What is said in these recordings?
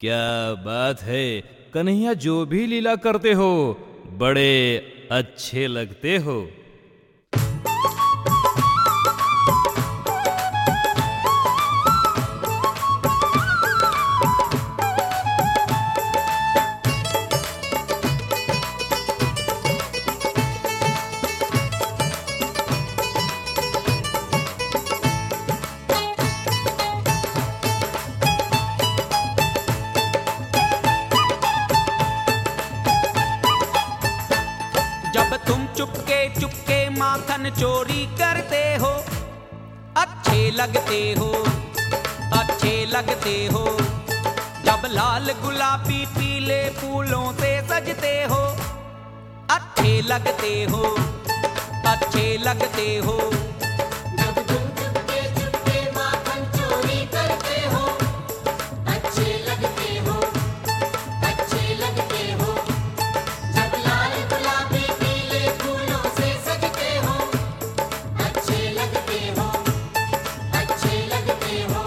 क्या बात है कन्हैया, जो भी लीला करते हो बड़े अच्छे लगते हो। जब तुम चुपके चुपके माखन चोरी करते हो, अच्छे लगते हो, अच्छे लगते हो। जब लाल गुलाबी पीले फूलों से सजते हो, अच्छे लगते हो, अच्छे लगते हो। जब तुम चुपके चुपके माखन चोरी करते हो, अच्छे लगते हो, अच्छे लगते हो। जब लाल गुलाबी पीले फूलों से सजते हो, अच्छे लगते हो, अच्छे लगते हो।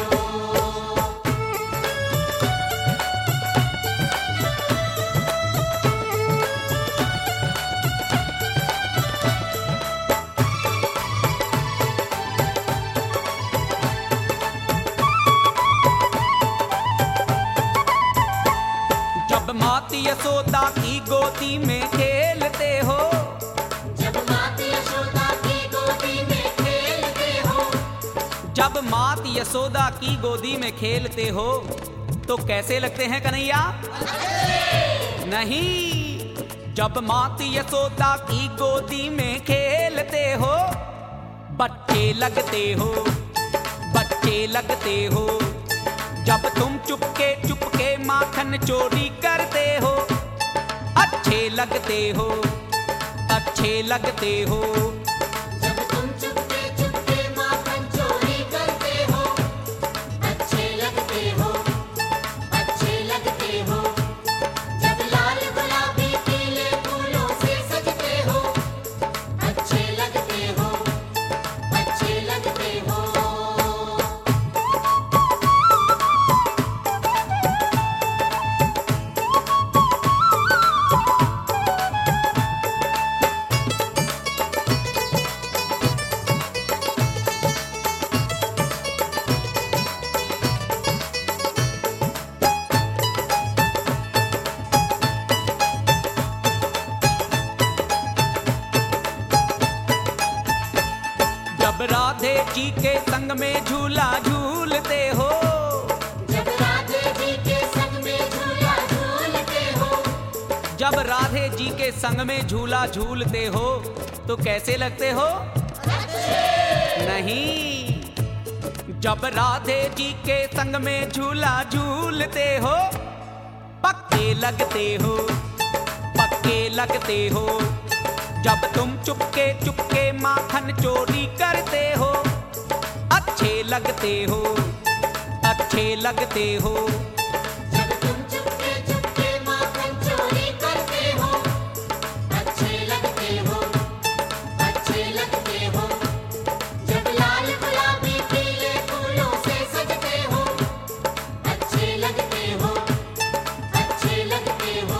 जब माती यशोदा की गोदी में खेलते हो, जब माता यशोदा की गोदी में खेलते हो, जब मात यशोदा की गोदी में खेलते हो, तो कैसे लगते हैं कन्हैया? नहीं, जब मात यशोदा की गोदी में खेलते हो, बच्चे लगते हो, बच्चे लगते हो। जब तुम चुपके चुपके माखन चोरी करते हो, अच्छे लगते हो, अच्छे लगते हो। जब तुम चुपके चुपके माखन चोरी करते हो, अच्छे लगते हो, अच्छे लगते हो। जब लाल गुलाबी पीले फूलों से सजते हो, अच्छे लगते हो, अच्छे लगते हो। जब राधे जी के संग में झूला झूलते हो, जब राधे जी के संग में झूला झूलते हो, जब राधे जी के संग में झूला झूलते हो, तो कैसे लगते हो? नहीं, जब राधे जी के संग में झूला झूलते हो, पक्के लगते हो, पक्के लगते हो। जब तुम चुपके चुपके माखन चोरी करते हो, अच्छे लगते हो, अच्छे लगते हो। जब तुम चुपके चुपके माखन चोरी करते हो, अच्छे लगते हो, अच्छे लगते हो। जब लाल गुलाबी पीले फूलों से सजते हो, अच्छे लगते हो, अच्छे लगते हो।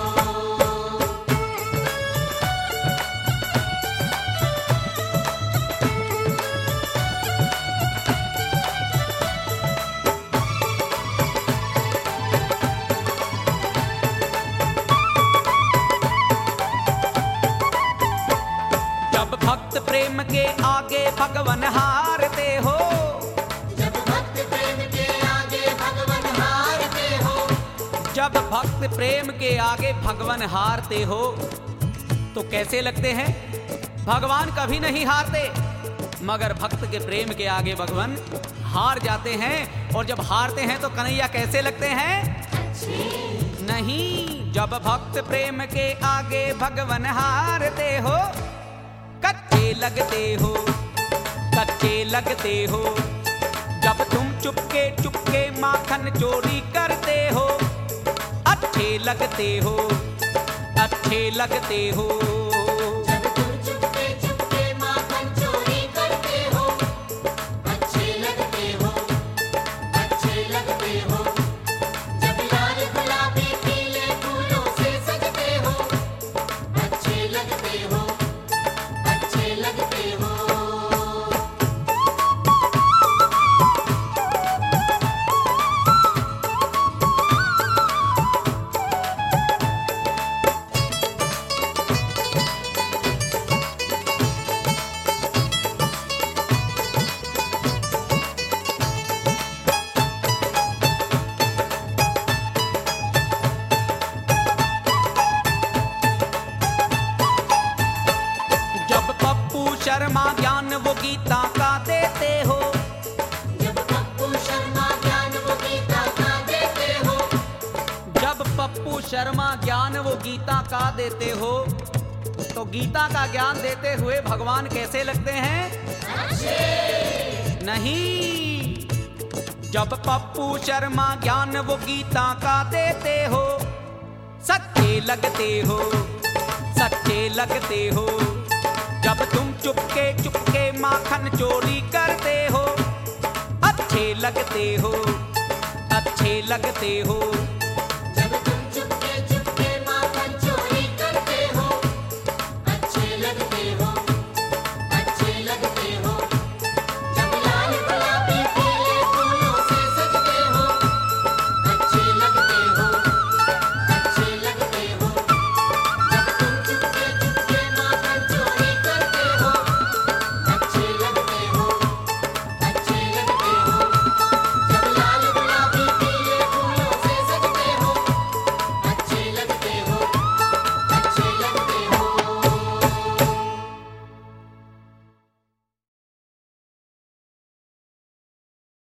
जब भक्त प्रेम के आगे भगवन हारते हो, जब भक्त प्रेम के आगे भगवन हारते हो, जब भक्त प्रेम के आगे भगवन हारते हो, तो कैसे लगते हैं? भगवान कभी नहीं हारते, मगर भक्त के प्रेम के आगे भगवान हार जाते हैं। और जब हारते हैं तो कन्हैया कैसे लगते हैं? नहीं, जब भक्त प्रेम के आगे भगवन हारते हो, कच्चे लगते हो, कच्चे लगते हो। जब तुम चुपके चुपके माखन चोरी करते हो, अच्छे लगते हो, अच्छे लगते हो। जब तुम चुपके चुपके माखन चोरी करते हो, अच्छे लगते हो, अच्छे लगते हो। जब लाल गुलाबी पप्पू शर्मा ज्ञान वो गीता का देते हो, तो गीता का ज्ञान देते हुए भगवान कैसे लगते हैं? नहीं, जब पप्पू शर्मा ज्ञान वो गीता का देते हो, सच्चे लगते हो, सच्चे लगते हो। जब तुम चुपके चुपके माखन चोरी करते हो, अच्छे लगते हो, अच्छे लगते हो।